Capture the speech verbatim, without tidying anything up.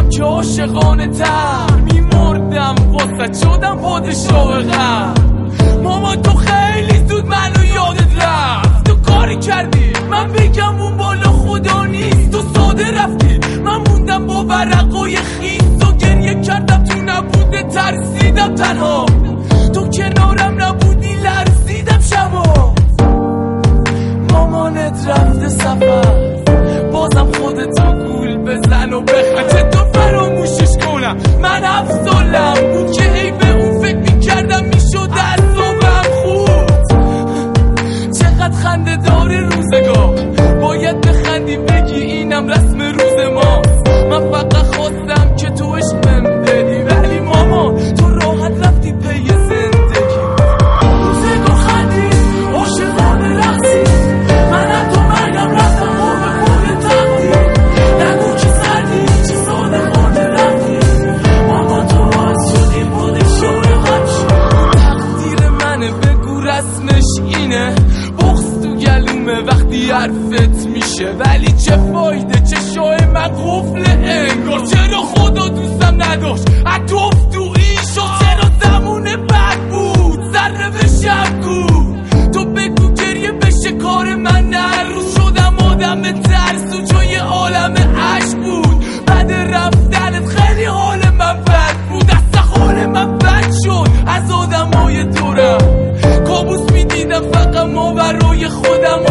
که عاشقانه تر میمردم واسه شدم پادشاه غم. ماما تو خیلی زود منو یادت رفت، تو کاری کردی من بگم اون بالا خدا نیست. تو ساده رفتی من موندم با ورقای خیس و گریه کردم تو نبوده ترسیدم تنها. تو کنارم نبودی لرزیدم شبا. مامانت رفته سفر بازم خودتو گول بزن و بخند. چطور فراموشش کنم من افضلم بود که هی به اون فکر میکردم میشد اعصابم خود. چقدر خنده داره روزگار، باید بخندی بگی اینم رسم روز ماست. من فقط خواستم که تو عشق بهم بدی، ولی ماما تو راحت رفتی پی زندگی. روزگار خندی عاشقانه رقصی، منم تو مرگم رفتم قرب پول تقدیر. نگو که سردی چه ساده خانه رفتی، ماما تو باز شدی پادشاه غم شد. تقدیر منه بگو رسمش اینه، بغض تو گلومه وقتی حرفت میشه. ولی چه فایده چشای من قفل انگار. چرا خدا دوستم نداشت عطف تو این شد، چرا زمونه بد بود ذره به شب کو. تو بگو گریه بشه کار من، نه روز شدم آدم ترسو چون یه عالم عشق بود. بعد رفتنت خیلی حال من بد بود، دست حال من بد شد از آدمای دورم. کابوس میدیدم فقط ماورای خودم